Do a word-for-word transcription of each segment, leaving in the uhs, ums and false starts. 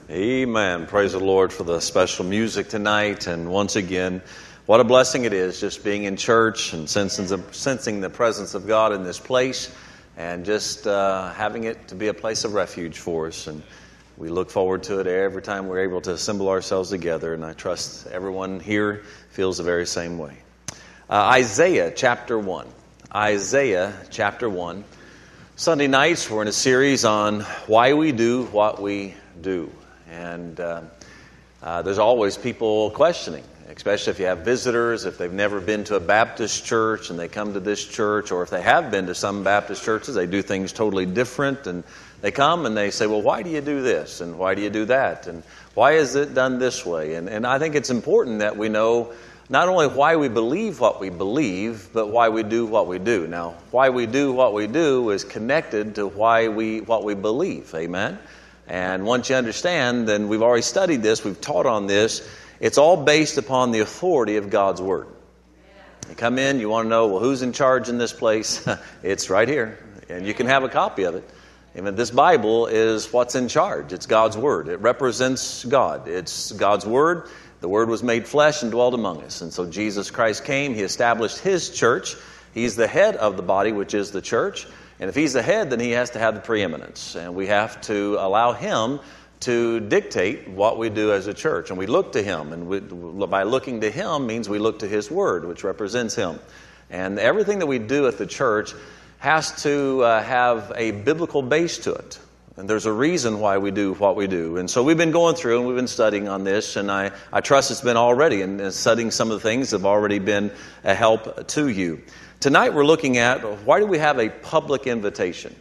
Amen. Praise the Lord for the special music tonight. And once again, what a blessing it is just being in church and sensing the, sensing the presence of God in this place and just uh, having it to be a place of refuge for us. And we look forward to it every time we're able to assemble ourselves together. And I trust everyone here feels the very same way. Uh, Isaiah chapter one. Isaiah chapter one. Sunday nights we're in a series on why we do what we do. And uh, uh, there's always people questioning, especially if you have visitors, if they've never been to a Baptist church and they come to this church, or if they have been to some Baptist churches, they do things totally different. And they come and they say, well, why do you do this? And why do you do that? And why is it done this way? And, and I think it's important that we know not only why we believe what we believe, but why we do what we do. Now, why we do what we do is connected to why we what we believe. Amen? And once you understand, then we've already studied this, we've taught on this, it's all based upon the authority of God's Word. You come in, you want to know, well, who's in charge in this place? It's right here. And you can have a copy of it. And this Bible is what's in charge. It's God's Word. It represents God. It's God's Word. The Word was made flesh and dwelt among us. And so Jesus Christ came. He established His church. He's the head of the body, which is the church. And if He's the head, then He has to have the preeminence. And we have to allow Him to dictate what we do as a church. And we look to Him. And we, by looking to Him means we look to His Word, which represents Him. And everything that we do at the church has to uh, have a biblical base to it. And there's a reason why we do what we do. And so we've been going through and we've been studying on this. And I, I trust it's been already. And studying some of the things have already been a help to you. Tonight we're looking at, why do we have a public invitation?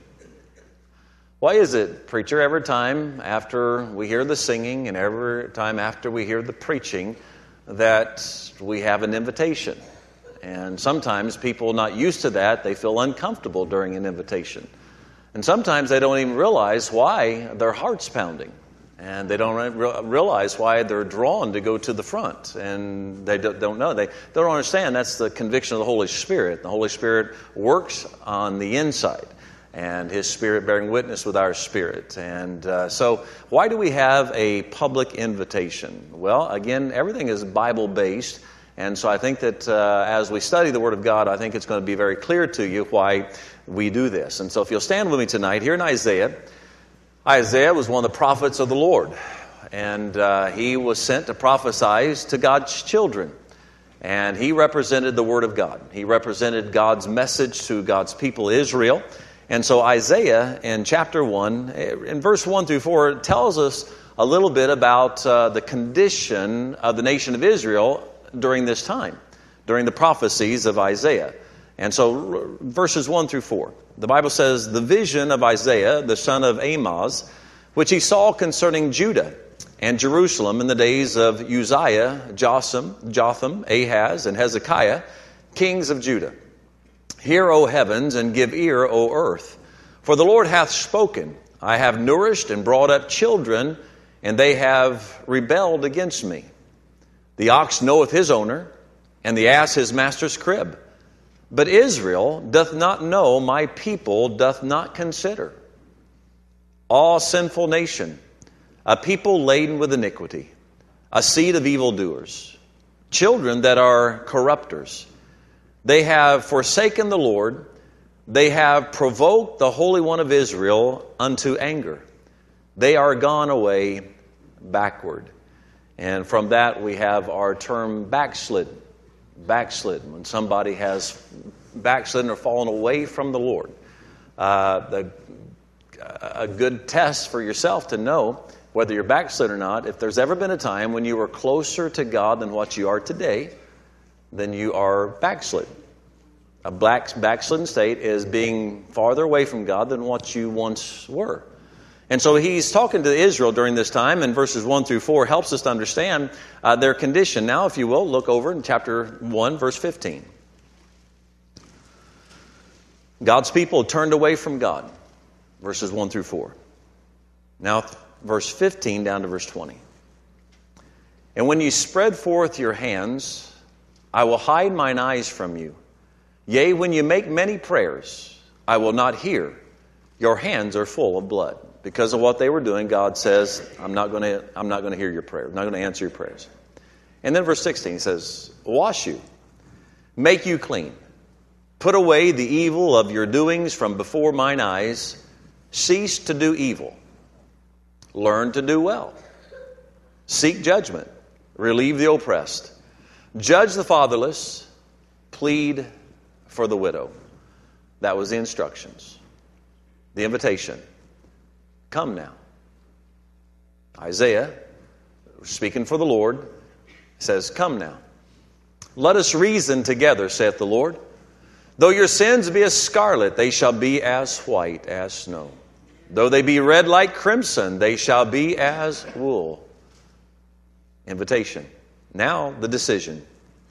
Why is it, preacher, every time after we hear the singing and every time after we hear the preaching that we have an invitation? And sometimes people not used to that, they feel uncomfortable during an invitation. And sometimes they don't even realize why their heart's pounding. And they don't realize why they're drawn to go to the front. And they don't know. They don't understand that's the conviction of the Holy Spirit. The Holy Spirit works on the inside. And His Spirit bearing witness with our spirit. And uh, so why do we have a public invitation? Well, again, everything is Bible-based. And so I think that uh, as we study the Word of God, I think it's going to be very clear to you why we do this. And so if you'll stand with me tonight, here in Isaiah, Isaiah was one of the prophets of the Lord. And uh, he was sent to prophesy to God's children. And he represented the Word of God. He represented God's message to God's people, Israel. And so Isaiah in chapter one, in verse one through four, tells us a little bit about uh, the condition of the nation of Israel during this time, during the prophecies of Isaiah. And so verses one through four, the Bible says, the vision of Isaiah, the son of Amoz, which he saw concerning Judah and Jerusalem in the days of Uzziah, Jotham, Jotham, Ahaz, and Hezekiah, kings of Judah. Hear, O heavens, and give ear, O earth. For the Lord hath spoken. I have nourished and brought up children, and they have rebelled against me. The ox knoweth his owner, and the ass his master's crib. But Israel doth not know, my people doth not consider. All sinful nation, a people laden with iniquity, a seed of evildoers, children that are corrupters. They have forsaken the Lord, they have provoked the Holy One of Israel unto anger. They are gone away backward. And from that we have our term backslidden. Backslidden, when somebody has backslidden or fallen away from the Lord. Uh, the, a good test for yourself to know whether you're backslidden or not, if there's ever been a time when you were closer to God than what you are today, then you are backslidden. A black, backslidden state is being farther away from God than what you once were. And so he's talking to Israel during this time, and verses one through four helps us to understand uh, their condition. Now, if you will, look over in chapter one, verse fifteen. God's people turned away from God, verses one through four. Now, verse fifteen down to verse twenty. And when you spread forth your hands, I will hide mine eyes from you. Yea, when you make many prayers, I will not hear. Your hands are full of blood. because of what they were doing, God says, I'm not going to I'm not going to hear your prayer. I'm not going to answer your prayers. And then verse sixteen says, wash you, make you clean, put away the evil of your doings from before mine eyes, cease to do evil, learn to do well, seek judgment, relieve the oppressed, judge the fatherless, plead for the widow. That was the instructions, the invitation. Come now. Isaiah, speaking for the Lord, says, come now. Let us reason together, saith the Lord. Though your sins be as scarlet, they shall be as white as snow. Though they be red like crimson, they shall be as wool. Invitation. Now the decision.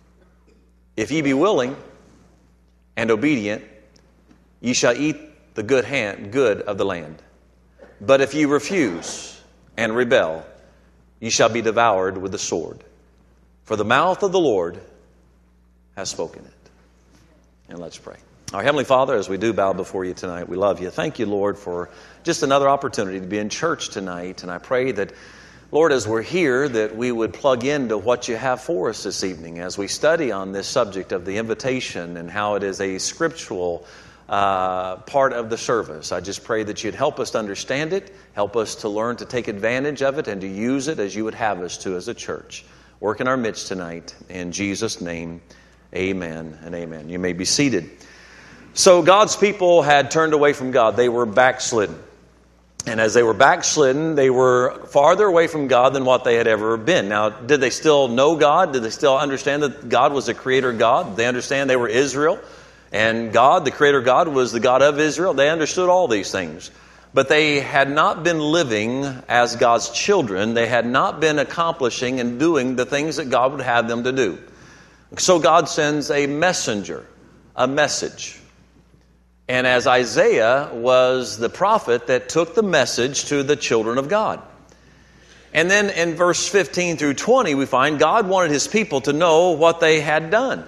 If ye be willing and obedient, ye shall eat the good hand, good of the land. But if ye refuse and rebel, ye shall be devoured with the sword. For the mouth of the Lord has spoken it. And let's pray. Our Heavenly Father, as we do bow before you tonight, we love you. Thank you, Lord, for just another opportunity to be in church tonight. And I pray that, Lord, as we're here, that we would plug into what you have for us this evening as we study on this subject of the invitation and how it is a scriptural uh, part of the service. I just pray that you'd help us to understand it, help us to learn to take advantage of it and to use it as you would have us to as a church. Work in our midst tonight. In Jesus' name, amen and amen. You may be seated. So God's people had turned away from God. They were backslidden. And as they were backslidden, they were farther away from God than what they had ever been. Now, did they still know God? Did they still understand that God was a creator God? Did they understand they were Israel? And God, the creator God, was the God of Israel. They understood all these things. But they had not been living as God's children. They had not been accomplishing and doing the things that God would have them to do. So God sends a messenger, a message. And as Isaiah was the prophet that took the message to the children of God. And then in verse fifteen through twenty, we find God wanted his people to know what they had done.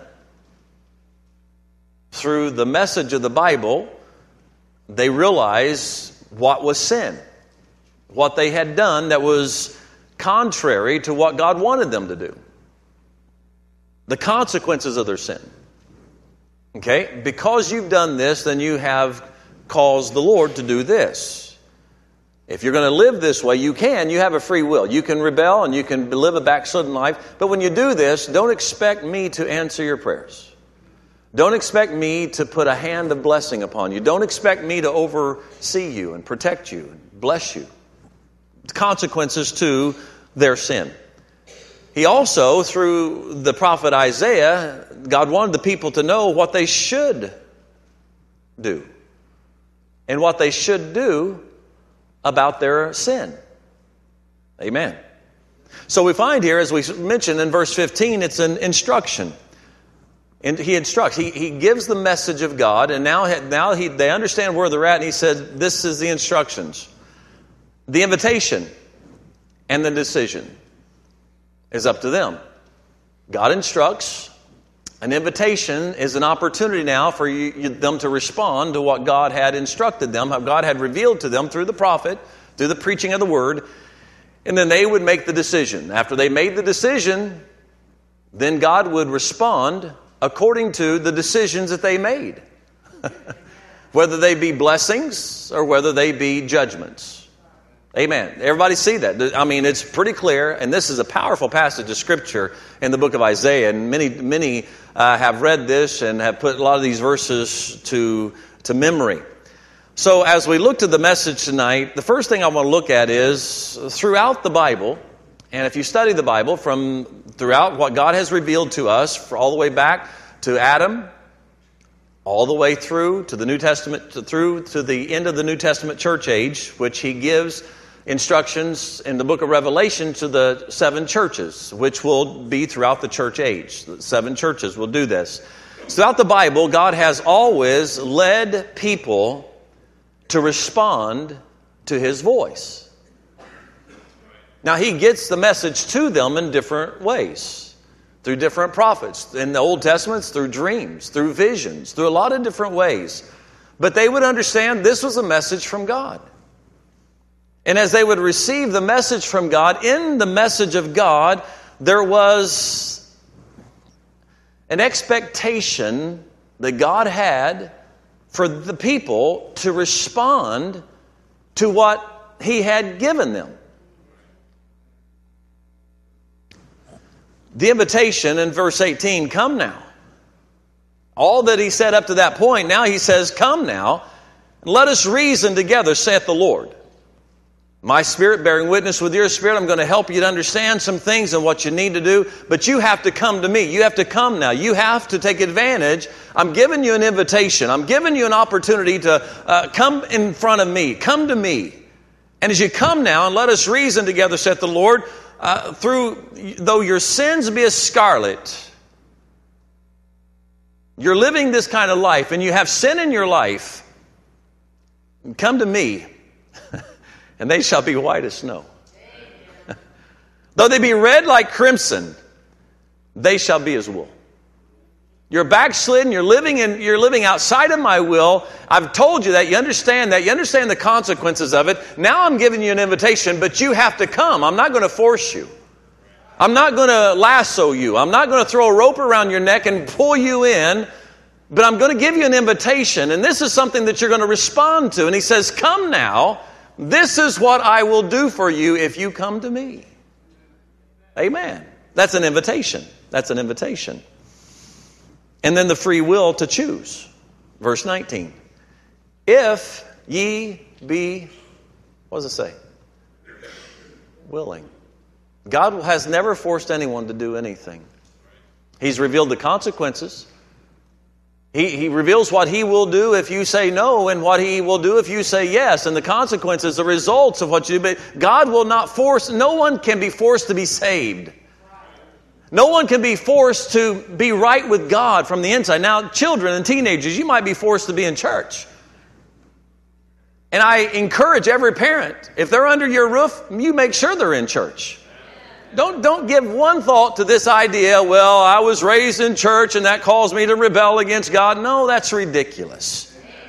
Through the message of the Bible, they realized what was sin. What they had done that was contrary to what God wanted them to do. The consequences of their sin. Okay? Because you've done this, then you have caused the Lord to do this. If you're going to live this way, you can. You have a free will. You can rebel and you can live a backslidden life. But when you do this, don't expect me to answer your prayers. Don't expect me to put a hand of blessing upon you. Don't expect me to oversee you and protect you and bless you. Consequences to their sin. He also, through the prophet Isaiah, God wanted the people to know what they should do and what they should do about their sin. Amen. So we find here, as we mentioned in verse fifteen, it's an instruction. And he instructs. He, he gives the message of God, and now, now he, they understand where they're at, and he said, this is the instructions. The invitation and the decision is up to them. God instructs. An invitation is an opportunity now for you, you, them to respond to what God had instructed them, how God had revealed to them through the prophet, through the preaching of the word, and then they would make the decision. After they made the decision, then God would respond according to the decisions that they made. Whether they be blessings or whether they be judgments. Amen. Everybody see that? I mean, it's pretty clear, and this is a powerful passage of Scripture in the book of Isaiah, and many many uh, have read this and have put a lot of these verses to, to memory. So as we look to the message tonight, the first thing I want to look at is throughout the Bible, and if you study the Bible from throughout what God has revealed to us, for all the way back to Adam, all the way through to the New Testament, to, through to the end of the New Testament church age, which he gives instructions in the book of Revelation to the seven churches, which will be throughout the church age. The seven churches will do this. Throughout the Bible, God has always led people to respond to his voice. Now, he gets the message to them in different ways. Through different prophets. In the Old Testament, through dreams, through visions, through a lot of different ways. But they would understand this was a message from God. And as they would receive the message from God, in the message of God, there was an expectation that God had for the people to respond to what He had given them. The invitation in verse eighteen, come now. All that He said up to that point, now He says, come now, and let us reason together, saith the Lord. My Spirit bearing witness with your spirit, I'm going to help you to understand some things and what you need to do, but you have to come to me. You have to come now. You have to take advantage. I'm giving you an invitation. I'm giving you an opportunity to uh, come in front of me. Come to me. And as you come now, and let us reason together, saith the Lord, uh, through, though your sins be as scarlet, you're living this kind of life, and you have sin in your life, come to me. And they shall be white as snow. Though they be red like crimson, they shall be as wool. You're backslidden, you're living in, you're living outside of my will. I've told you that, you understand that, you understand the consequences of it. Now I'm giving you an invitation, but you have to come. I'm not going to force you. I'm not going to lasso you. I'm not going to throw a rope around your neck and pull you in, but I'm going to give you an invitation, and this is something that you're going to respond to. And He says, come now. This is what I will do for you if you come to me. Amen. That's an invitation. That's an invitation. And then the free will to choose. Verse nineteen. If ye be, what does it say? Willing. God has never forced anyone to do anything. He's revealed the consequences. He, he reveals what He will do if you say no and what He will do if you say yes, and the consequences, the results of what you do. But God will not force, no one can be forced to be saved. No one can be forced to be right with God from the inside. Now, children and teenagers, you might be forced to be in church. And I encourage every parent, if they're under your roof, you make sure they're in church. Don't, don't give one thought to this idea, well, I was raised in church and that caused me to rebel against God. No, that's ridiculous.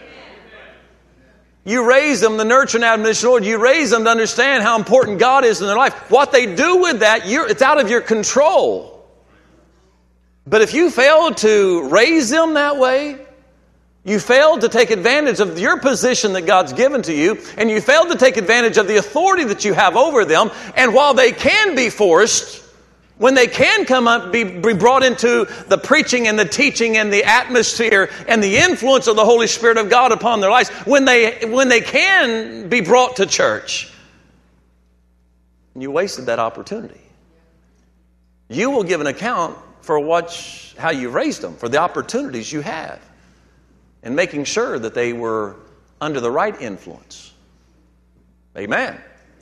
You raise them, the nurture and admonition, Lord, you raise them to understand how important God is in their life. What they do with that, you're, it's out of your control. But if you fail to raise them that way, you failed to take advantage of your position that God's given to you, and you failed to take advantage of the authority that you have over them. And while they can be forced, when they can come up, be, be brought into the preaching and the teaching and the atmosphere and the influence of the Holy Spirit of God upon their lives, when they, when they can be brought to church, you wasted that opportunity. You will give an account for what, how you raised them, for the opportunities you had, and making sure that they were under the right influence. Amen.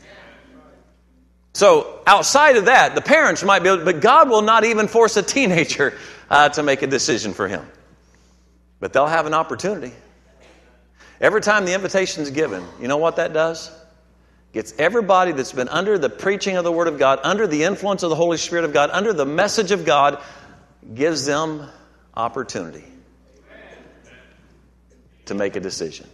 So outside of that, the parents might be able, but God will not even force a teenager uh, to make a decision for him. But they'll have an opportunity. Every time the invitation is given, you know what that does? Gets everybody that's been under the preaching of the Word of God, under the influence of the Holy Spirit of God, under the message of God, gives them opportunity to make a decision.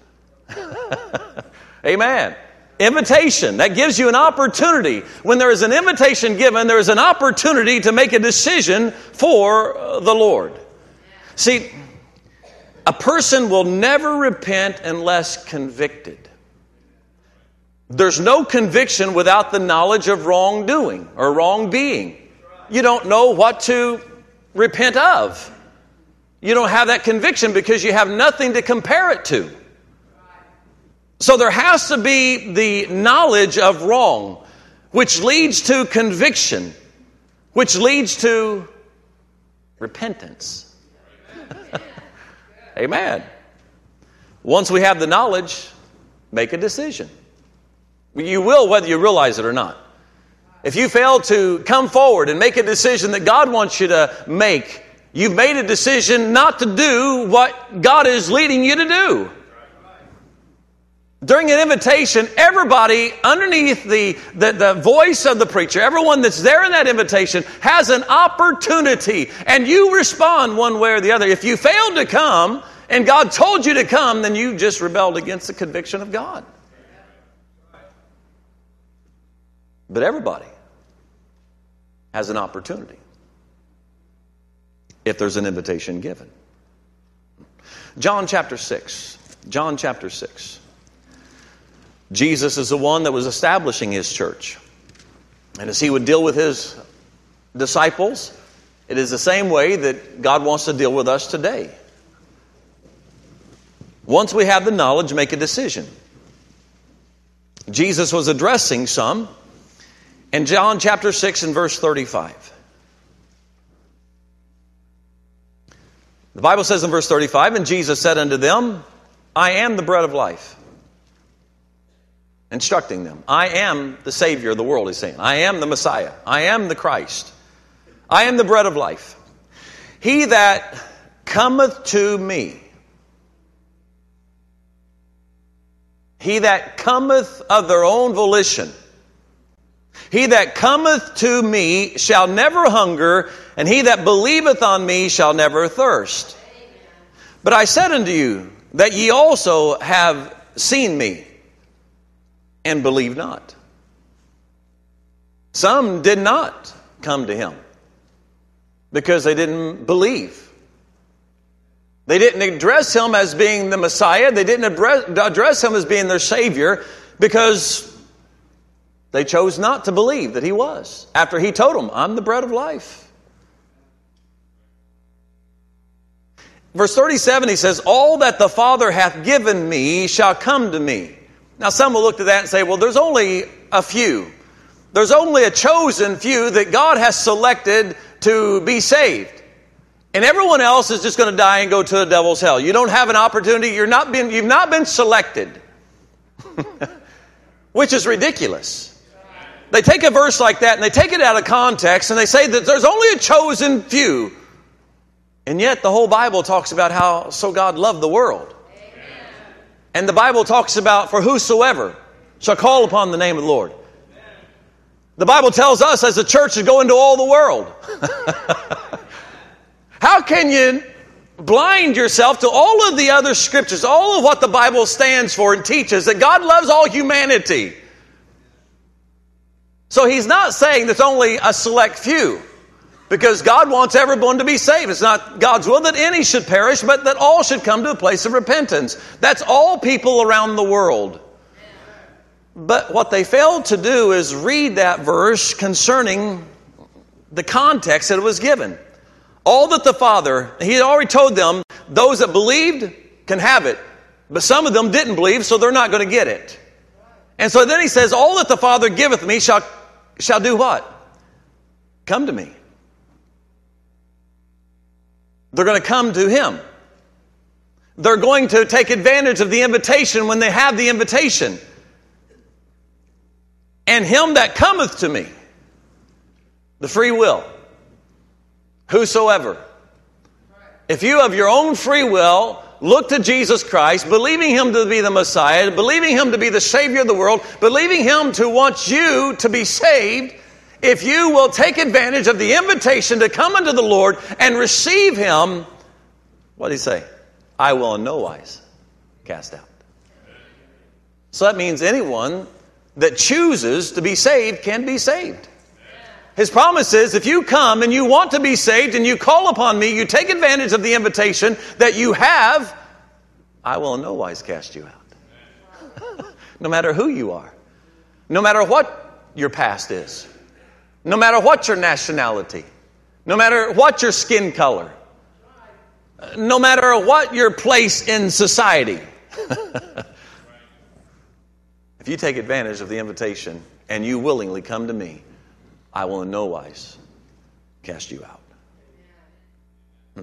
Amen. Invitation. That gives you an opportunity. When there is an invitation given, there is an opportunity to make a decision for the Lord. See, a person will never repent unless convicted. There's no conviction without the knowledge of wrongdoing or wrong being. You don't know what to repent of. You don't have that conviction because you have nothing to compare it to. So there has to be the knowledge of wrong, which leads to conviction, which leads to repentance. Amen. Once we have the knowledge, make a decision. You will whether you realize it or not. If you fail to come forward and make a decision that God wants you to make, you've made a decision not to do what God is leading you to do. During an invitation, everybody underneath the, the, the voice of the preacher, everyone that's there in that invitation has an opportunity, and you respond one way or the other. If you failed to come and God told you to come, then you just rebelled against the conviction of God. But everybody has an opportunity if there's an invitation given. John chapter six. John chapter six. Jesus is the one that was establishing his church. And as he would deal with his disciples, it is the same way that God wants to deal with us today. Once we have the knowledge, make a decision. Jesus was addressing some in John chapter six and verse thirty-five. The Bible says in verse thirty-five, and Jesus said unto them, I am the bread of life. Instructing them. I am the Savior of the world, he's saying. I am the Messiah. I am the Christ. I am the bread of life. He that cometh to me, he that cometh of their own volition, he that cometh to me shall never hunger, and he that believeth on me shall never thirst. But I said unto you that ye also have seen me, and believe not. Some did not come to him because they didn't believe. They didn't address him as being the Messiah. They didn't address him as being their Savior because they chose not to believe that he was. After he told them, I'm the bread of life. Verse thirty-seven, he says, all that the Father hath given me shall come to me. Now some will look at that and say, well, there's only a few. There's only a chosen few that God has selected to be saved. And everyone else is just going to die and go to the devil's hell. You don't have an opportunity. You're not been, you've not been selected. Which is ridiculous. They take a verse like that and they take it out of context and they say that there's only a chosen few. And yet the whole Bible talks about how so God loved the world. Amen. And the Bible talks about for whosoever shall call upon the name of the Lord. Amen. The Bible tells us as a church to go into all the world. How can you blind yourself to all of the other scriptures, all of what the Bible stands for and teaches, that God loves all humanity? So he's not saying there's only a select few, because God wants everyone to be saved. It's not God's will that any should perish, but that all should come to a place of repentance. That's all people around the world. But what they failed to do is read that verse concerning the context that it was given. All that the Father, he had already told them, those that believed can have it. But some of them didn't believe, so they're not going to get it. And so then he says, all that the Father giveth me shall, shall do what? Come to me. They're going to come to him. They're going to take advantage of the invitation when they have the invitation. And him that cometh to me, the free will, whosoever. If you of your own free will look to Jesus Christ, believing him to be the Messiah, believing him to be the Savior of the world, believing him to want you to be saved, if you will take advantage of the invitation to come unto the Lord and receive him, what did he say? I will in no wise cast out. So that means anyone that chooses to be saved can be saved. His promise is, if you come and you want to be saved and you call upon me, you take advantage of the invitation that you have, I will in no wise cast you out. No matter who you are. No matter what your past is. No matter what your nationality. No matter what your skin color. No matter what your place in society. If you take advantage of the invitation and you willingly come to me, I will in no wise cast you out. Hmm.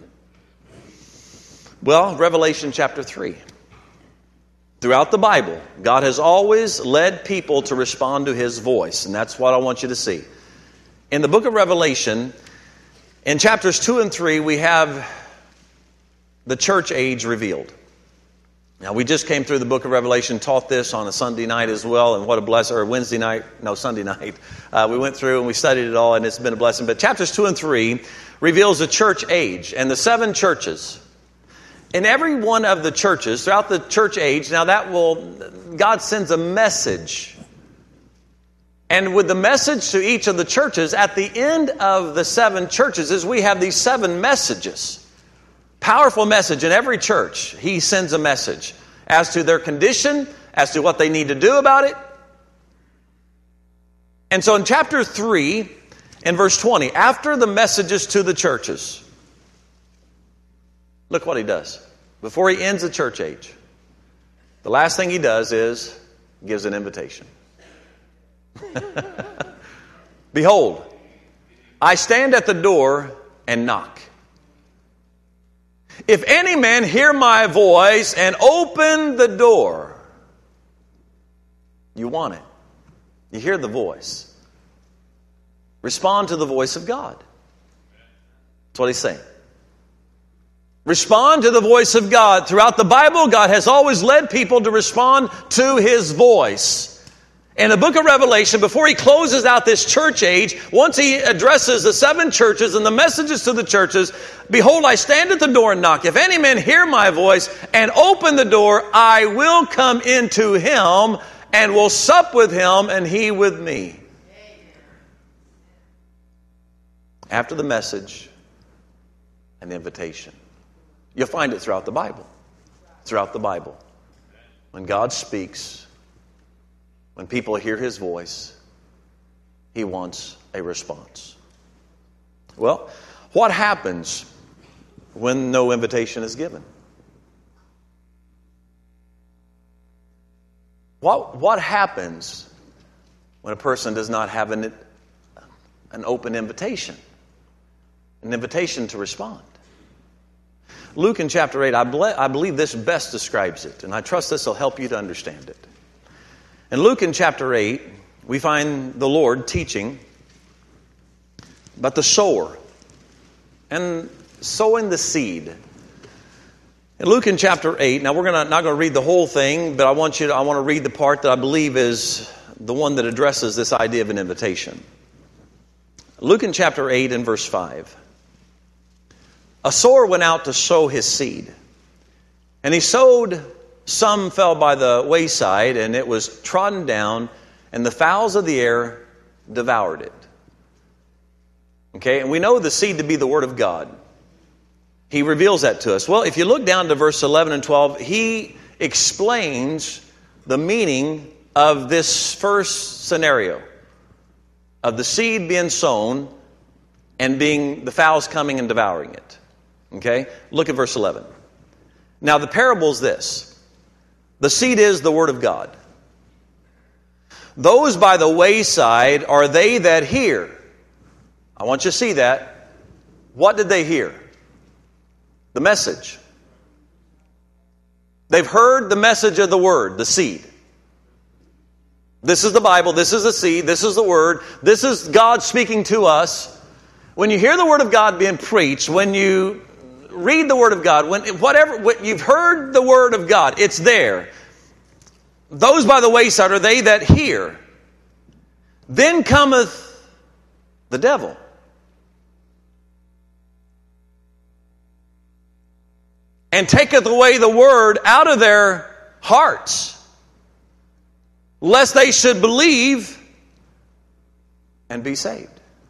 Well, Revelation chapter three. Throughout the Bible, God has always led people to respond to his voice. And that's what I want you to see. In the book of Revelation, in chapters two and three, we have the church age revealed. Now, we just came through the book of Revelation, taught this on a Sunday night as well, and what a blessing, or Wednesday night, no, Sunday night. Uh, we went through and we studied it all, and it's been a blessing. But chapters two and three reveals the church age and the seven churches. In every one of the churches, throughout the church age, now that will, God sends a message And with the message to each of the churches, at the end of the seven churches is we have these seven messages. Powerful message in every church. He sends a message as to their condition, as to what they need to do about it. And so in chapter three, in verse twenty, after the messages to the churches, look what he does. Before he ends the church age, the last thing he does is gives an invitation. Behold, I stand at the door and knock. If any man hear my voice and open the door, you want it. You hear the voice. Respond to the voice of God. That's what he's saying. Respond to the voice of God. Throughout the Bible, God has always led people to respond to His voice. In the book of Revelation, before he closes out this church age, once he addresses the seven churches and the messages to the churches, behold, I stand at the door and knock. If any man hear my voice and open the door, I will come into him and will sup with him and he with me. After the message, an invitation. You'll find it throughout the Bible. Throughout the Bible. When God speaks, when people hear His voice, He wants a response. Well, what happens when no invitation is given? What, what happens when a person does not have an, an open invitation? An invitation to respond. Luke in chapter eight, I, ble- I believe this best describes it, and I trust this will help you to understand it. In Luke in chapter eight, we find the Lord teaching about the sower and sowing the seed. In Luke in chapter eight, now we're gonna, not going to read the whole thing, but I want you to, I want to read the part that I believe is the one that addresses this idea of an invitation. Luke in chapter eight and verse five. A sower went out to sow his seed, and he sowed. Some fell by the wayside, and it was trodden down, and the fowls of the air devoured it. Okay, and we know the seed to be the Word of God. He reveals that to us. Well, if you look down to verse eleven and twelve, he explains the meaning of this first scenario of the seed being sown and being the fowls coming and devouring it. Okay, look at verse eleven. Now the parable is this. The seed is the Word of God. Those by the wayside are they that hear. I want you to see that. What did they hear? The message. They've heard the message of the Word, the seed. This is the Bible. This is the seed. This is the Word. This is God speaking to us. When you hear the Word of God being preached, when you read the Word of God, when whatever when you've heard the Word of God, it's there. Those by the wayside are they that hear. Then cometh the devil. And taketh away the word out of their hearts, lest they should believe and be saved.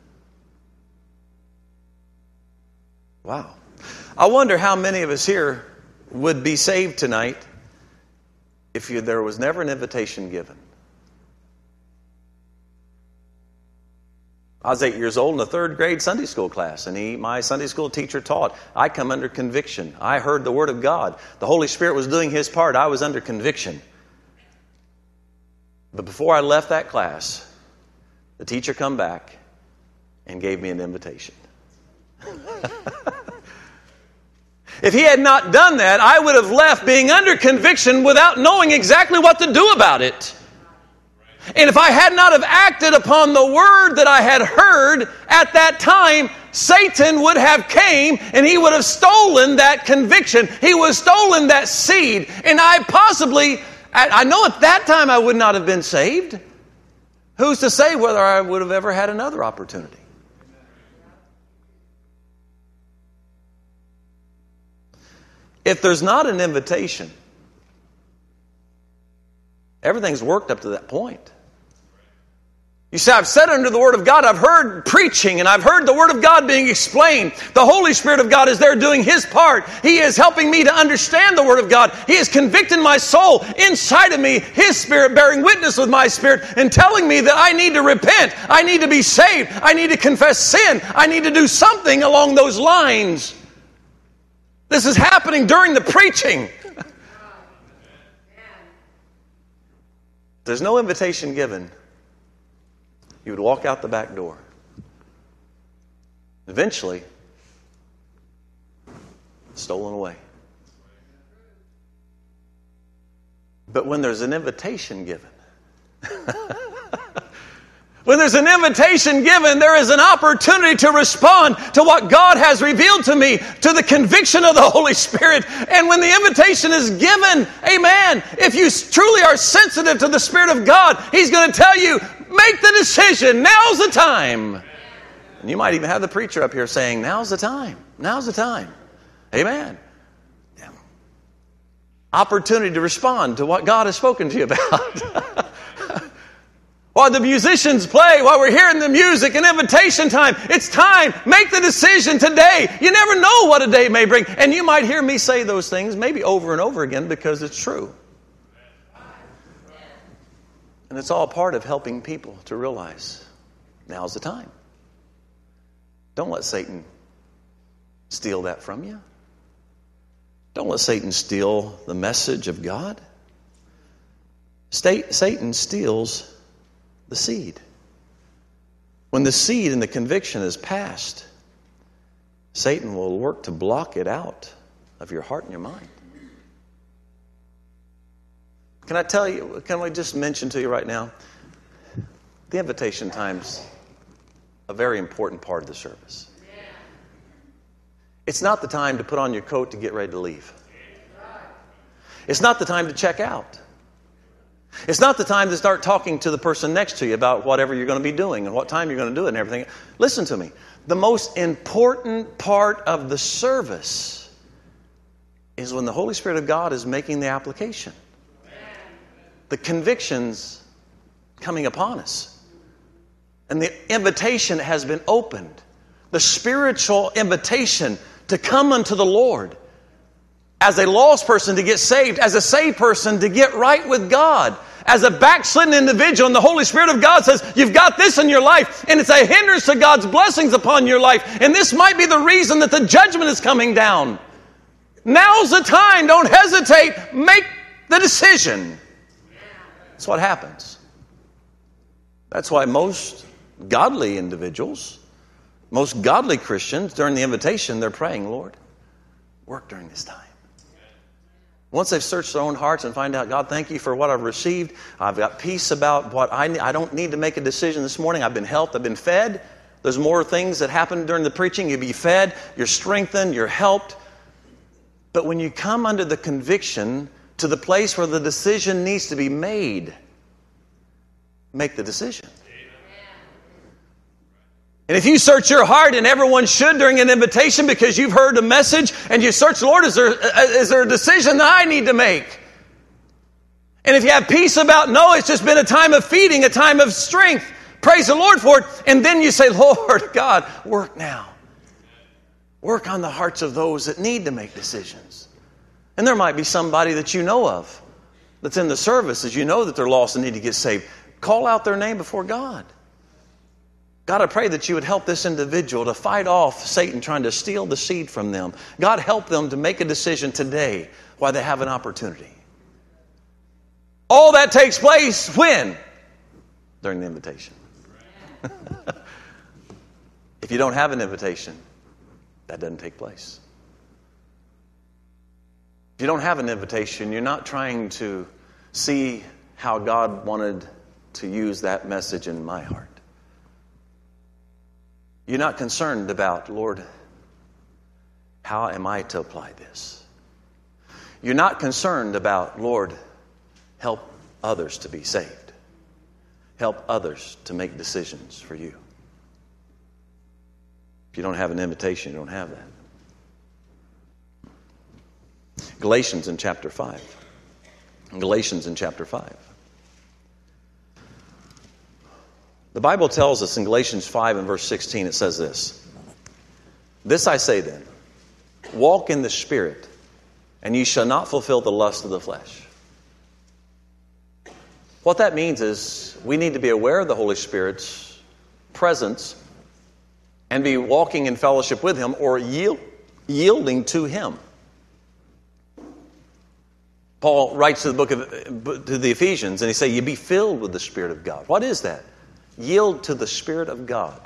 Wow. I wonder how many of us here would be saved tonight if you, there was never an invitation given. I was eight years old in the third grade Sunday school class, and he, my Sunday school teacher taught. I come under conviction. I heard the Word of God. The Holy Spirit was doing His part. I was under conviction. But before I left that class, the teacher come back and gave me an invitation. If he had not done that, I would have left being under conviction without knowing exactly what to do about it. And if I had not have acted upon the word that I had heard at that time, Satan would have came and he would have stolen that conviction. He would have stolen that seed. And I possibly, I know at that time I would not have been saved. Who's to say whether I would have ever had another opportunity? If there's not an invitation, everything's worked up to that point. You say, I've sat under the Word of God, I've heard preaching, and I've heard the Word of God being explained. The Holy Spirit of God is there doing His part. He is helping me to understand the Word of God. He is convicting my soul inside of me, His Spirit bearing witness with my spirit and telling me that I need to repent, I need to be saved, I need to confess sin, I need to do something along those lines. This is happening during the preaching. There's no invitation given. You would walk out the back door. Eventually, stolen away. But when there's an invitation given, when there's an invitation given, there is an opportunity to respond to what God has revealed to me, to the conviction of the Holy Spirit. And when the invitation is given, amen, if you truly are sensitive to the Spirit of God, He's going to tell you, make the decision. Now's the time. And you might even have the preacher up here saying, now's the time. Now's the time. Amen. Yeah. Opportunity to respond to what God has spoken to you about. While the musicians play, while we're hearing the music, an invitation time. It's time. Make the decision today. You never know what a day may bring. And you might hear me say those things maybe over and over again because it's true. And it's all part of helping people to realize now's the time. Don't let Satan steal that from you. Don't let Satan steal the message of God. Satan steals the seed. When the seed and the conviction is passed, Satan will work to block it out of your heart and your mind. Can I tell you, can we just mention to you right now, the invitation time's a very important part of the service. It's not the time to put on your coat to get ready to leave. It's not the time to check out. It's not the time to start talking to the person next to you about whatever you're going to be doing and what time you're going to do it and everything. Listen to me. The most important part of the service is when the Holy Spirit of God is making the application. The convictions coming upon us. And the invitation has been opened. The spiritual invitation to come unto the Lord. As a lost person to get saved. As a saved person to get right with God. As a backslidden individual, and the Holy Spirit of God says, you've got this in your life, and it's a hindrance to God's blessings upon your life. And this might be the reason that the judgment is coming down. Now's the time. Don't hesitate. Make the decision. That's what happens. That's why most godly individuals, most godly Christians, during the invitation, they're praying, Lord, work during this time. Once they've searched their own hearts and find out, God, thank you for what I've received. I've got peace about what I need. I don't need to make a decision this morning. I've been helped. I've been fed. There's more things that happen during the preaching. You'll be fed. You're strengthened. You're helped. But when you come under the conviction to the place where the decision needs to be made, make the decision. And if you search your heart, and everyone should during an invitation because you've heard a message, and you search, Lord, is there, is there a decision that I need to make? And if you have peace about, no, it's just been a time of feeding, a time of strength, praise the Lord for it. And then you say, Lord God, work now. Work on the hearts of those that need to make decisions. And there might be somebody that you know of that's in the service, as you know that they're lost and need to get saved. Call out their name before God. God, I pray that you would help this individual to fight off Satan trying to steal the seed from them. God, help them to make a decision today while they have an opportunity. All that takes place when? During the invitation. If you don't have an invitation, that doesn't take place. If you don't have an invitation, you're not trying to see how God wanted to use that message in my heart. You're not concerned about, Lord, how am I to apply this? You're not concerned about, Lord, help others to be saved. Help others to make decisions for you. If you don't have an invitation, you don't have that. Galatians in chapter five. Galatians in chapter five. The Bible tells us in Galatians five and verse sixteen, it says this. This I say then, walk in the Spirit, and ye shall not fulfill the lust of the flesh. What that means is we need to be aware of the Holy Spirit's presence and be walking in fellowship with Him or yield, yielding to Him. Paul writes to the book of to the Ephesians, and he says, "You be filled with the Spirit of God." What is that? Yield to the Spirit of God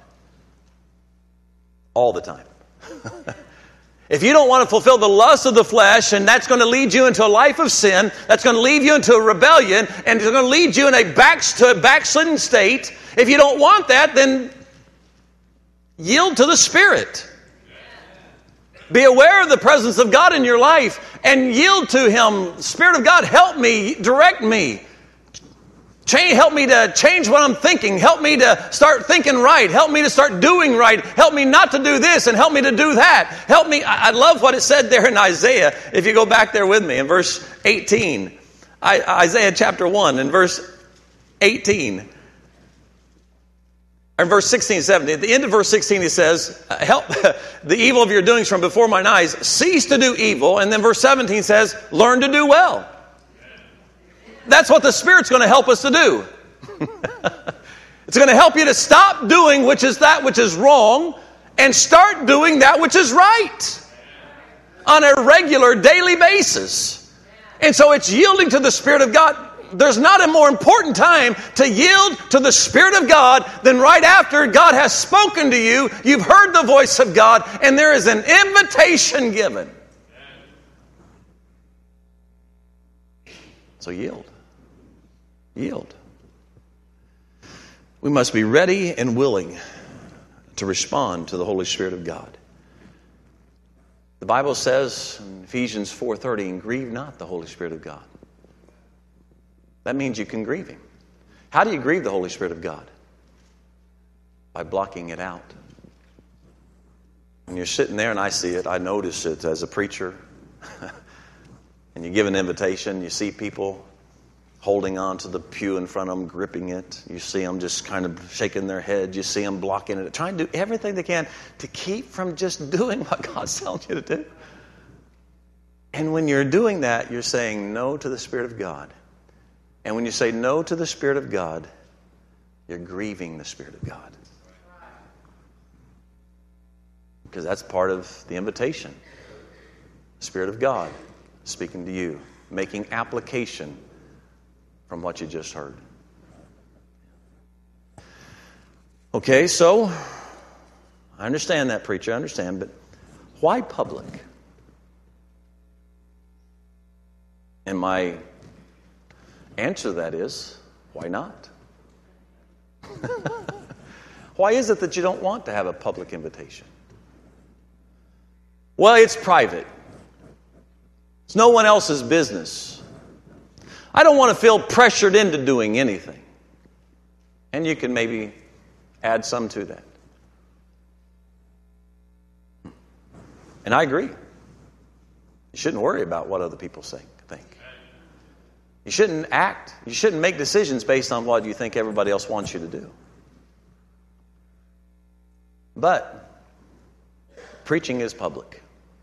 all the time. If you don't want to fulfill the lust of the flesh, and that's going to lead you into a life of sin, that's going to lead you into a rebellion, and it's going to lead you in a back to a backslidden state. If you don't want that, then yield to the Spirit. Be aware of the presence of God in your life and yield to Him. Spirit of God, help me, direct me. Change, help me to change what I'm thinking. Help me to start thinking right. Help me to start doing right. Help me not to do this and help me to do that. Help me. I, I love what it said there in Isaiah. If you go back there with me in verse eighteen. I, Isaiah chapter one and verse eighteen. In verse sixteen and seventeen, at the end of verse sixteen, he says, help the evil of your doings from before mine eyes, cease to do evil. And then verse seventeen says, learn to do well. That's what the Spirit's going to help us to do. It's going to help you to stop doing which is that which is wrong and start doing that which is right on a regular daily basis. And so it's yielding to the Spirit of God. There's not a more important time to yield to the Spirit of God than right after God has spoken to you, you've heard the voice of God, and there is an invitation given. So yield. Yield. We must be ready and willing to respond to the Holy Spirit of God. The Bible says in Ephesians four thirty, and grieve not the Holy Spirit of God. That means you can grieve Him. How do you grieve the Holy Spirit of God? By blocking it out. When you're sitting there, and I see it, I notice it as a preacher, and you give an invitation, you see people holding on to the pew in front of them, gripping it. You see them just kind of shaking their head. You see them blocking it, trying to do everything they can to keep from just doing what God's telling you to do. And when you're doing that, you're saying no to the Spirit of God. And when you say no to the Spirit of God, you're grieving the Spirit of God. Because that's part of the invitation. The Spirit of God speaking to you, making application from what you just heard. Okay, so I understand that, preacher, I understand, but why public? And my answer to that is, why not? Why is it that you don't want to have a public invitation? Well, it's private. It's no one else's business. I don't want to feel pressured into doing anything. And you can maybe add some to that. And I agree. You shouldn't worry about what other people think. You shouldn't act, you shouldn't make decisions based on what you think everybody else wants you to do. But preaching is public.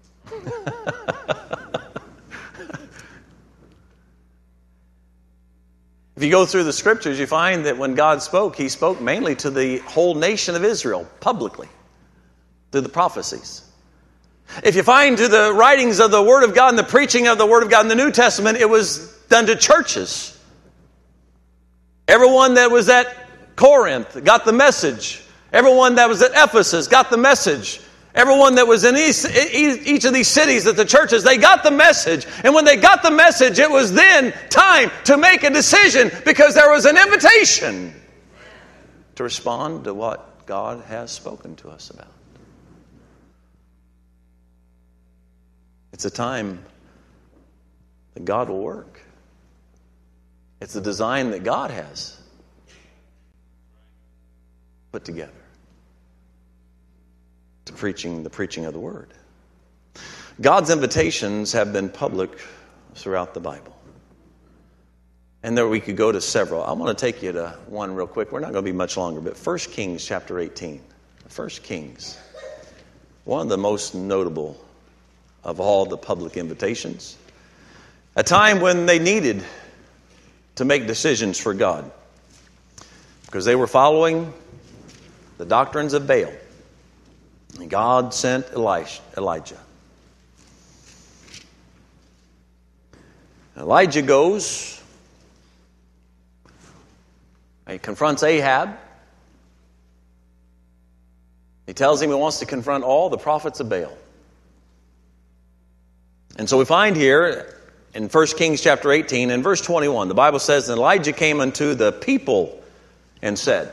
If you go through the scriptures, you find that when God spoke, He spoke mainly to the whole nation of Israel, publicly, through the prophecies. If you find to the writings of the Word of God and the preaching of the Word of God in the New Testament, it was done to churches. Everyone that was at Corinth got the message. Everyone that was at Ephesus got the message. Everyone that was in each, each of these cities at the churches, they got the message. And when they got the message, it was then time to make a decision because there was an invitation to respond to what God has spoken to us about. It's a time that God will work. It's the design that God has put together to preaching the preaching of the Word. God's invitations have been public throughout the Bible. And there we could go to several. I want to take you to one real quick. We're not going to be much longer, but First Kings chapter eighteen. First Kings. One of the most notable of all the public invitations. A time when they needed to make decisions for God. Because they were following the doctrines of Baal. And God sent Elisha, Elijah. Elijah goes. He confronts Ahab. He tells him he wants to confront all the prophets of Baal. And so we find here in First Kings chapter eighteen, in verse twenty-one, the Bible says, "And Elijah came unto the people and said,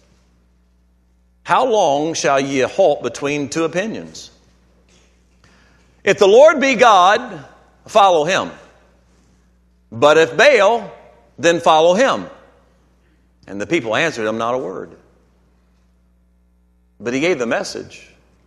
How long shall ye halt between two opinions? If the Lord be God, follow him. But if Baal, then follow him. And the people answered him not a word. But he gave the message.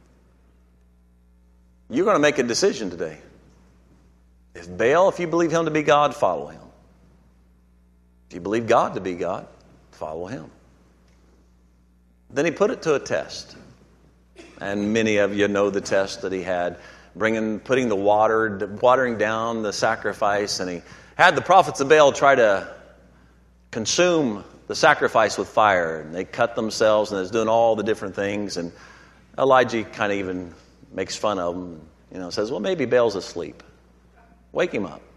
You're going to make a decision today. If Baal, if you believe him to be God, follow him. If you believe God to be God, follow him. Then he put it to a test. And many of you know the test that he had, bringing, putting the water, watering down the sacrifice, and he had the prophets of Baal try to consume the sacrifice with fire, and they cut themselves, and they're doing all the different things, and Elijah kind of even makes fun of them, you know, says, well, maybe Baal's asleep. Wake him up.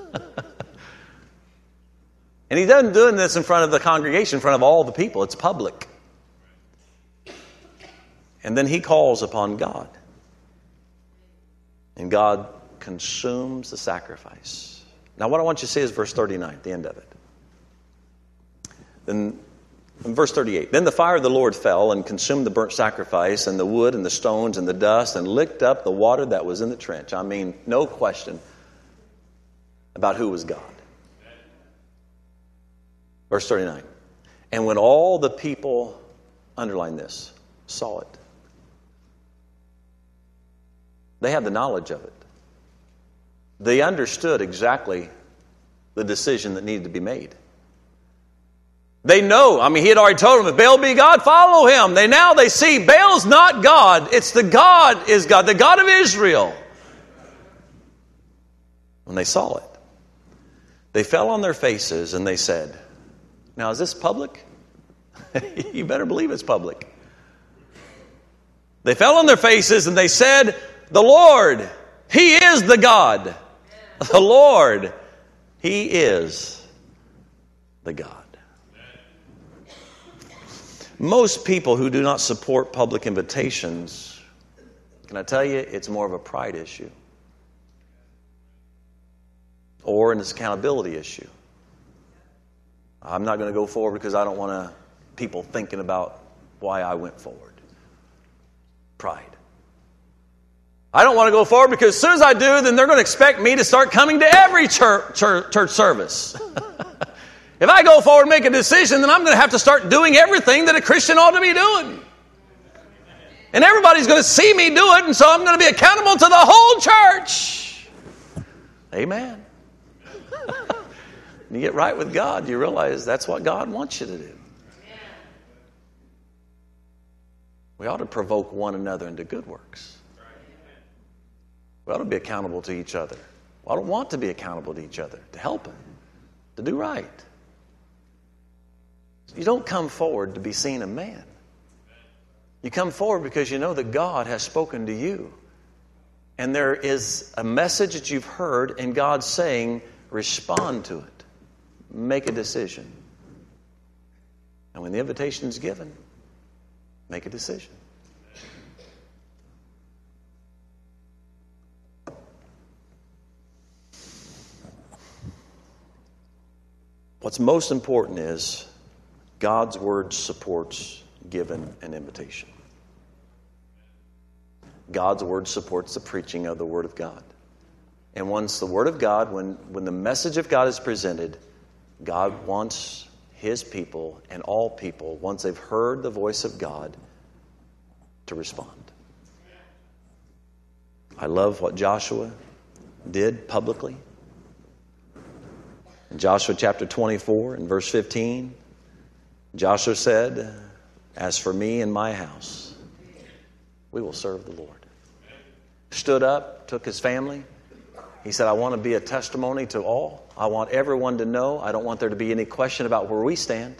And he doesn't do this in front of the congregation, in front of all the people. It's public. And then he calls upon God. And God consumes the sacrifice. Now what I want you to see is verse thirty-nine, the end of it. Then in verse thirty-eight, then the fire of the Lord fell and consumed the burnt sacrifice and the wood and the stones and the dust and licked up the water that was in the trench. I mean, no question about who was God. Verse thirty-nine. And when all the people, underline this, saw it, they had the knowledge of it. They understood exactly the decision that needed to be made. They know, I mean, he had already told them, if Baal be God, follow him. They now they see Baal's not God. It's the God is God, the God of Israel. When they saw it, they fell on their faces and they said, now is this public? You better believe it's public. They fell on their faces and they said, the Lord, he is the God. The Lord, he is the God. Most people who do not support public invitations, can I tell you, it's more of a pride issue. Or an accountability issue. I'm not going to go forward because I don't want to, people thinking about why I went forward. Pride. I don't want to go forward because as soon as I do, then they're going to expect me to start coming to every church, church, church service. If I go forward and make a decision, then I'm going to have to start doing everything that a Christian ought to be doing. And everybody's going to see me do it, and so I'm going to be accountable to the whole church. Amen. When you get right with God, you realize that's what God wants you to do. We ought to provoke one another into good works. We ought to be accountable to each other. We ought to want to be accountable to each other, to help Him, to do right. You don't come forward to be seen of man. You come forward because you know that God has spoken to you. And there is a message that you've heard, and God's saying, respond to it. Make a decision. And when the invitation is given, make a decision. What's most important is God's word supports giving an invitation. God's word supports the preaching of the word of God. And once the word of God, when, when the message of God is presented, God wants His people and all people, once they've heard the voice of God, to respond. I love what Joshua did publicly. In Joshua chapter twenty-four and verse fifteen, Joshua said, "As for me and my house, we will serve the Lord." Stood up, took his family. He said, "I want to be a testimony to all. I want everyone to know. I don't want there to be any question about where we stand.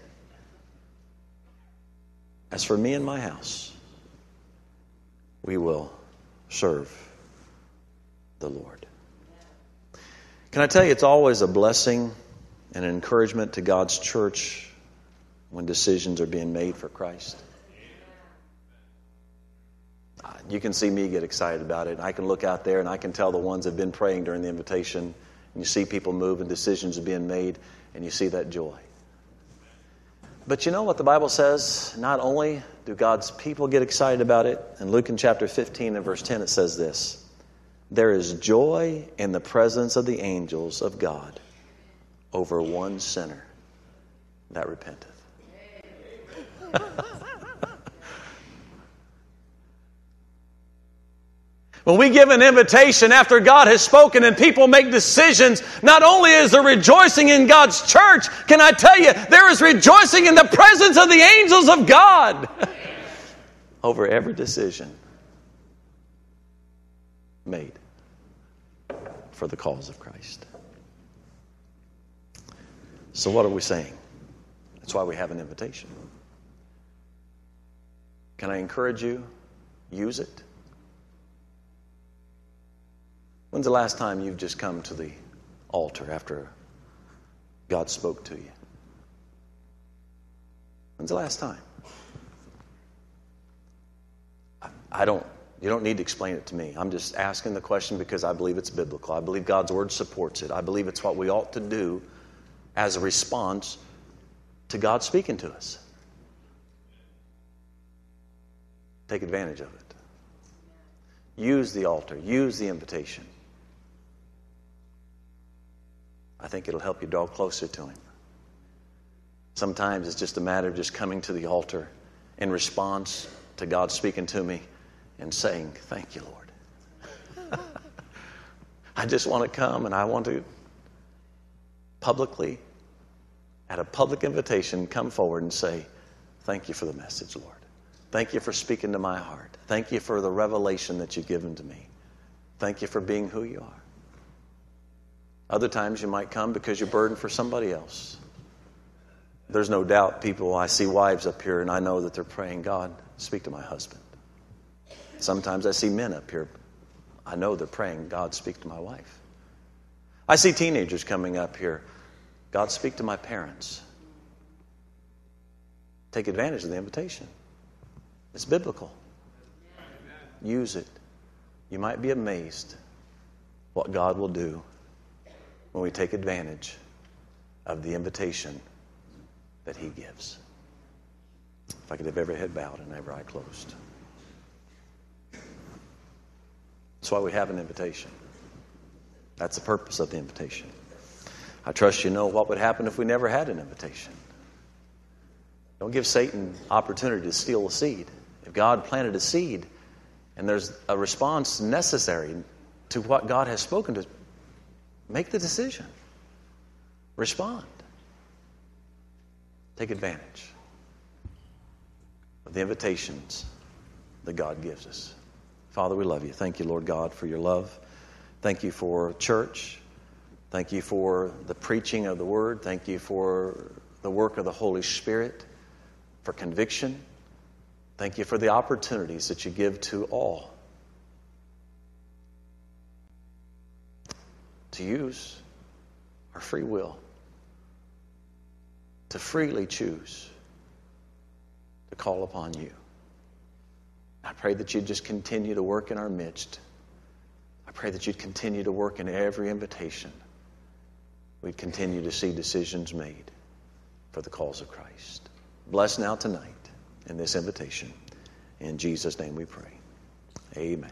As for me and my house, we will serve the Lord." Can I tell you, it's always a blessing and an encouragement to God's church when decisions are being made for Christ. You can see me get excited about it. I can look out there and I can tell the ones that have been praying during the invitation. And you see people move and decisions are being made, and you see that joy. But you know what the Bible says? Not only do God's people get excited about it, in Luke in chapter fifteen and verse ten it says this: "There is joy in the presence of the angels of God over one sinner that repenteth." When we give an invitation after God has spoken and people make decisions, not only is there rejoicing in God's church, can I tell you, there is rejoicing in the presence of the angels of God over every decision made for the cause of Christ. So what are we saying? That's why we have an invitation. Can I encourage you? Use it. When's the last time you've just come to the altar after God spoke to you? When's the last time? I don't, you don't need to explain it to me. I'm just asking the question because I believe it's biblical. I believe God's Word supports it. I believe it's what we ought to do as a response to God speaking to us. Take advantage of it. Use the altar. Use the invitation. I think it'll help you draw closer to Him. Sometimes it's just a matter of just coming to the altar in response to God speaking to me and saying, "Thank you, Lord." I just want to come and I want to publicly, at a public invitation, come forward and say, "Thank you for the message, Lord. Thank you for speaking to my heart. Thank you for the revelation that you've given to me. Thank you for being who you are." Other times you might come because you're burdened for somebody else. There's no doubt people, I see wives up here and I know that they're praying, "God, speak to my husband." Sometimes I see men up here. I know they're praying, "God, speak to my wife." I see teenagers coming up here. "God, speak to my parents." Take advantage of the invitation. It's biblical. Use it. You might be amazed what God will do when we take advantage of the invitation that He gives. If I could have every head bowed and every eye closed. That's why we have an invitation. That's the purpose of the invitation. I trust you know what would happen if we never had an invitation. Don't give Satan opportunity to steal a seed. If God planted a seed and there's a response necessary to what God has spoken to, make the decision. Respond. Take advantage of the invitations that God gives us. Father, we love you. Thank you, Lord God, for your love. Thank you for church. Thank you for the preaching of the Word. Thank you for the work of the Holy Spirit, for conviction. Thank you for the opportunities that you give to all to use our free will, to freely choose to call upon you. I pray that you'd just continue to work in our midst. I pray that you'd continue to work in every invitation. We'd continue to see decisions made for the cause of Christ. Bless now tonight in this invitation. In Jesus' name we pray. Amen.